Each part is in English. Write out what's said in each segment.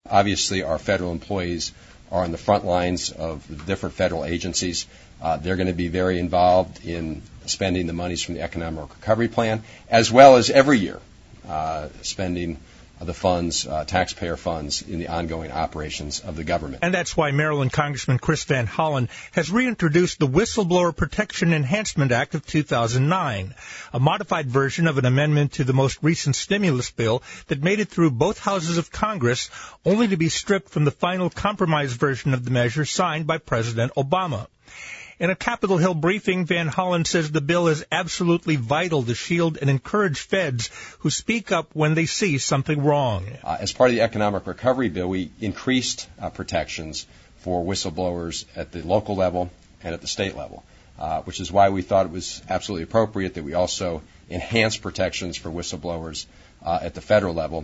Obviously, our federal employees are on the front lines of the different federal agencies. They're going to be very involved in spending the monies from the Economic Recovery Plan, as well as every year spending the funds, taxpayer funds, in the ongoing operations of the government. And that's why Maryland Congressman Chris Van Hollen has reintroduced the Whistleblower Protection Enhancement Act of 2009, a modified version of an amendment to the most recent stimulus bill that made it through both houses of Congress, only to be stripped from the final compromise version of the measure signed by President Obama. In a Capitol Hill briefing, Van Hollen says the bill is absolutely vital to shield and encourage feds who speak up when they see something wrong. As part of the Economic Recovery Bill, we increased protections for whistleblowers at the local level and at the state level, which is why we thought it was absolutely appropriate that we also enhance protections for whistleblowers at the federal level.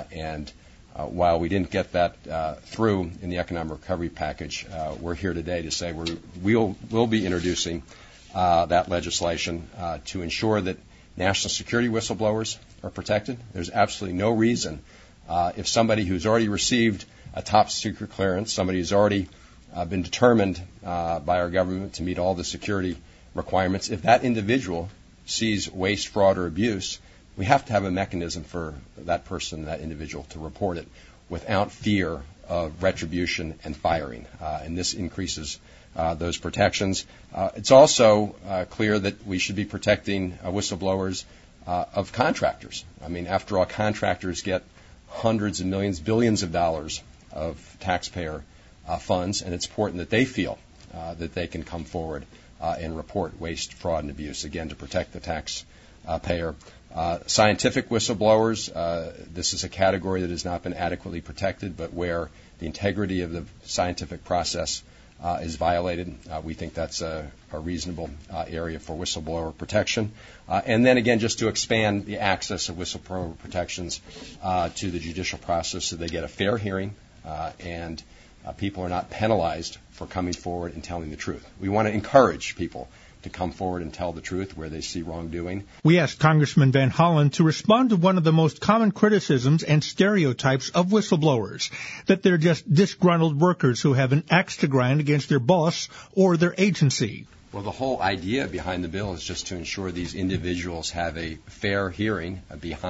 While we didn't get that through in the economic recovery package, we're here today to say we'll be introducing that legislation to ensure that national security whistleblowers are protected. There's absolutely no reason if somebody who's already received a top secret clearance, somebody who's already been determined by our government to meet all the security requirements, if that individual sees waste, fraud, or abuse, we have to have a mechanism for that person, that individual, to report it without fear of retribution and firing. And this increases those protections. It's also clear that we should be protecting whistleblowers of contractors. I mean, after all, contractors get hundreds of millions, billions of dollars of taxpayer funds, and it's important that they feel that they can come forward and report waste, fraud, and abuse, again, to protect the taxpayer. Scientific whistleblowers, this is a category that has not been adequately protected, but where the integrity of the scientific process is violated. We think that's a reasonable area for whistleblower protection. And then again, just to expand the access of whistleblower protections to the judicial process so they get a fair hearing and people are not penalized for coming forward and telling the truth. We want to encourage people to come forward and tell the truth where they see wrongdoing. We asked Congressman Van Hollen to respond to one of the most common criticisms and stereotypes of whistleblowers, that they're just disgruntled workers who have an axe to grind against their boss or their agency. Well, the whole idea behind the bill is just to ensure these individuals have a fair hearing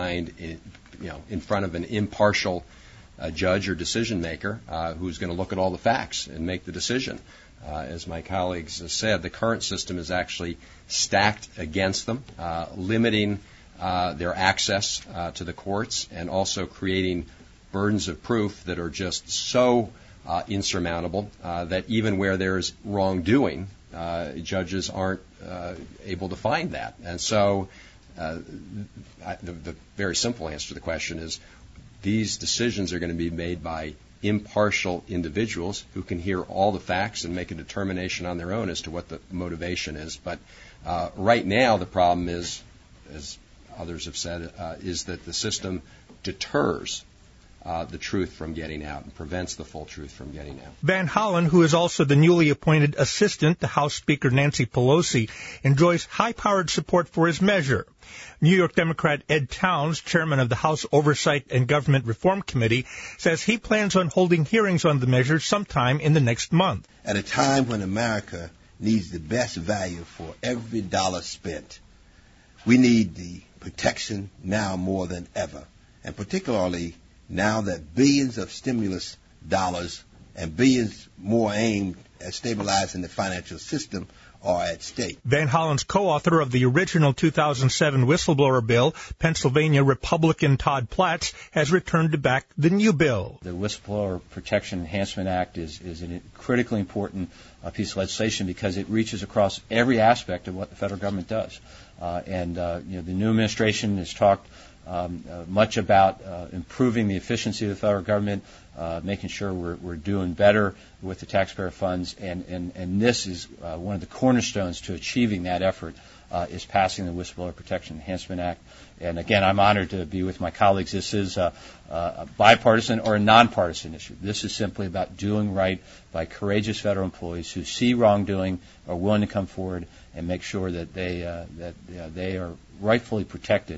in front of an impartial judge or decision maker who's going to look at all the facts and make the decision. As my colleagues have said, the current system is actually stacked against them, limiting their access to the courts and also creating burdens of proof that are just so insurmountable that even where there's wrongdoing, judges aren't able to find that. And so the very simple answer to the question is these decisions are going to be made by impartial individuals who can hear all the facts and make a determination on their own as to what the motivation is. But right now the problem is, as others have said, is that the system deters the truth from getting out and prevents the full truth from getting out. Van Hollen, who is also the newly appointed assistant to House Speaker Nancy Pelosi, enjoys high-powered support for his measure. New York Democrat Ed Towns, chairman of the House Oversight and Government Reform Committee, says he plans on holding hearings on the measure sometime in the next month. At a time when America needs the best value for every dollar spent, we need the protection now more than ever, and particularly now that billions of stimulus dollars and billions more aimed at stabilizing the financial system are at stake. Van Hollen's co-author of the original 2007 whistleblower bill, Pennsylvania Republican Todd Platts, has returned to back the new bill. The Whistleblower Protection Enhancement Act is a critically important piece of legislation because it reaches across every aspect of what the federal government does. The new administration has talked much about improving the efficiency of the federal government, making sure we're doing better with the taxpayer funds, and this is one of the cornerstones to achieving that effort is passing the Whistleblower Protection Enhancement Act. And again, I'm honored to be with my colleagues. This is a bipartisan or a nonpartisan issue. This is simply about doing right by courageous federal employees who see wrongdoing, are willing to come forward and make sure that they are rightfully protected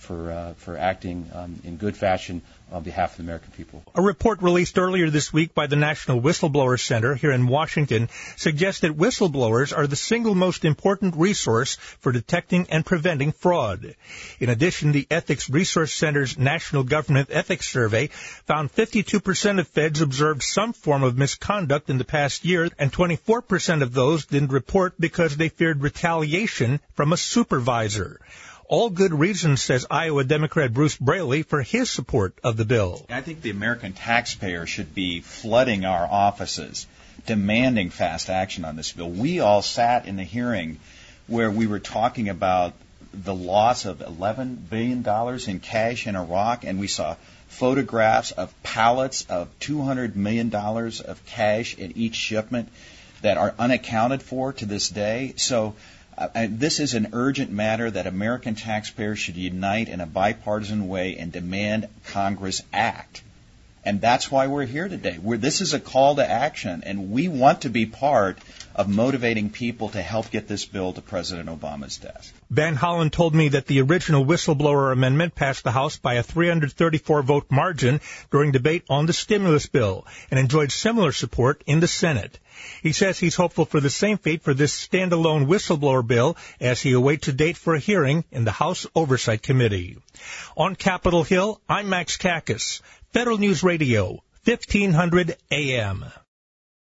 for acting in good fashion on behalf of the American people. A report released earlier this week by the National Whistleblower Center here in Washington suggests that whistleblowers are the single most important resource for detecting and preventing fraud. In addition, the Ethics Resource Center's National Government Ethics Survey found 52% of feds observed some form of misconduct in the past year, and 24% of those didn't report because they feared retaliation from a supervisor. All good reasons, says Iowa Democrat Bruce Braley, for his support of the bill. I think the American taxpayer should be flooding our offices, demanding fast action on this bill. We all sat in the hearing where we were talking about the loss of $11 billion in cash in Iraq, and we saw photographs of pallets of $200 million of cash in each shipment that are unaccounted for to this day. So this is an urgent matter that American taxpayers should unite in a bipartisan way and demand Congress act. And that's why we're here today. This is a call to action, and we want to be part of motivating people to help get this bill to President Obama's desk. Van Hollen told me that the original whistleblower amendment passed the House by a 334-vote margin during debate on the stimulus bill and enjoyed similar support in the Senate. He says he's hopeful for the same fate for this standalone whistleblower bill as he awaits a date for a hearing in the House Oversight Committee. On Capitol Hill, I'm Max Kakis, Federal News Radio, 1500 AM.